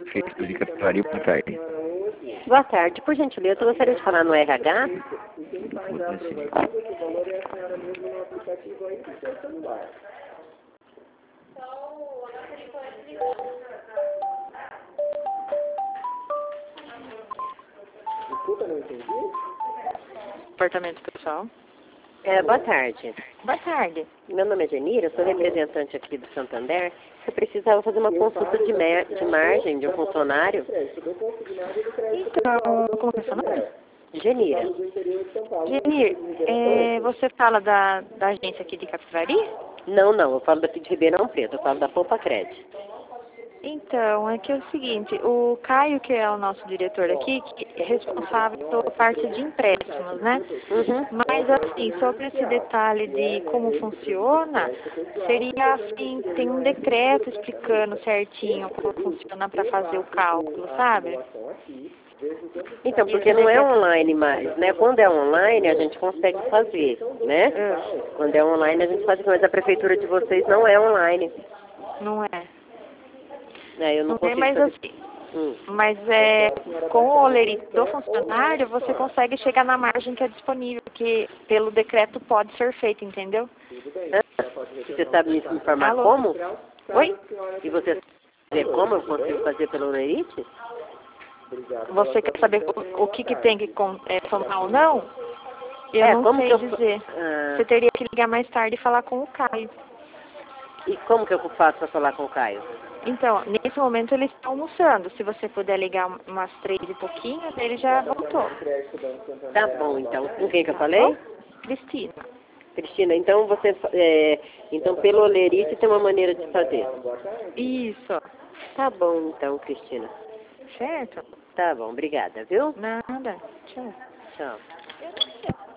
Prefeitura de Capivari, boa tarde. Boa tarde. Por gentileza, eu gostaria de falar no RH. Desculpa, não entendi. Departamento pessoal. Boa tarde. Boa tarde. Meu nome é Genira, eu sou representante aqui do Santander. Eu precisava fazer uma consulta de margem de um funcionário. Então, como é seu nome? Genira. Genir, você fala da agência aqui de Capivari? Não, eu falo daqui de Ribeirão Preto, eu falo da Poupa Crédito. Então, é que é o seguinte, o Caio, que é o nosso diretor aqui, que é responsável pela parte de empréstimos, né? Mas, assim, sobre esse detalhe de como funciona, seria assim, tem um decreto explicando certinho como funciona para fazer o cálculo, sabe? Então, porque não é online mais, né? Quando é online, a gente consegue fazer, né? Quando é online, a gente faz, mas a prefeitura de vocês não é online. Não é. Eu não consigo mas fazer. assim, mas com o olerite do funcionário, você consegue chegar na margem que é disponível, que pelo decreto pode ser feito, entendeu? Você sabe me informar Alô? como? Oi? E você sabe como eu consigo fazer pelo olerite? Você quer saber o que tem que tomar ou não? Eu não como sei que eu dizer. Você teria que ligar mais tarde e falar com o Caio. E como que eu faço para falar com o Caio? Então, nesse momento eles estão almoçando. Se você puder ligar umas 3 e pouquinho, ele já voltou. Tá bom, então. Com quem que eu falei? Cristina. Cristina, então você, então pelo olerite tem uma maneira de fazer. Isso. Tá bom, então, Cristina. Certo? Tá bom, obrigada, viu? Nada. Tchau. Tchau.